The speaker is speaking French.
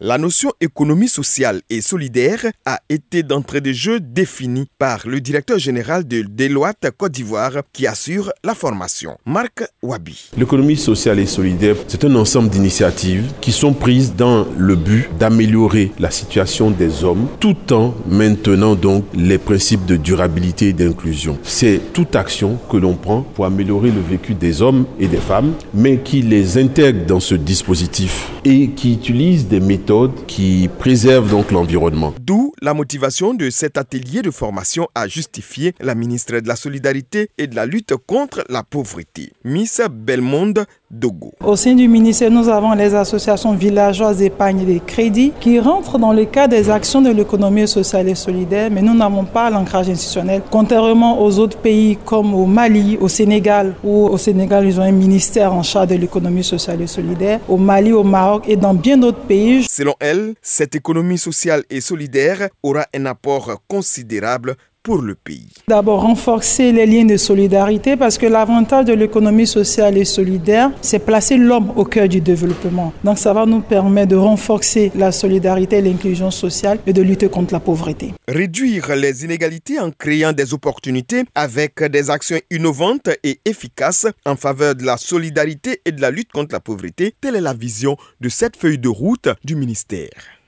La notion économie sociale et solidaire a été d'entrée de jeu définie par le directeur général de Deloitte Côte d'Ivoire qui assure la formation, Marc Wabi. L'économie sociale et solidaire, c'est un ensemble d'initiatives qui sont prises dans le but d'améliorer la situation des hommes tout en maintenant donc les principes de durabilité et d'inclusion. C'est toute action que l'on prend pour améliorer le vécu des hommes et des femmes, mais qui les intègre dans ce dispositif et qui utilise des méthodes qui préservent donc l'environnement. D'où la motivation de cet atelier de formation a justifié la ministre de la Solidarité et de la lutte contre la pauvreté, Miss Belmonde Dogo. Au sein du ministère, nous avons les associations villageoises d'épargne et de crédit qui rentrent dans le cadre des actions de l'économie sociale et solidaire, mais nous n'avons pas l'ancrage institutionnel. Contrairement aux autres pays comme au Mali, au Sénégal, où au Sénégal, ils ont un ministère en charge de l'économie sociale et solidaire, au Mali, au Maroc et dans bien d'autres pays. Selon elle, cette économie sociale et solidaire aura un apport considérable pour le pays. D'abord, renforcer les liens de solidarité parce que l'avantage de l'économie sociale et solidaire, c'est placer l'homme au cœur du développement. Donc ça va nous permettre de renforcer la solidarité et l'inclusion sociale et de lutter contre la pauvreté. Réduire les inégalités en créant des opportunités avec des actions innovantes et efficaces en faveur de la solidarité et de la lutte contre la pauvreté, telle est la vision de cette feuille de route du ministère.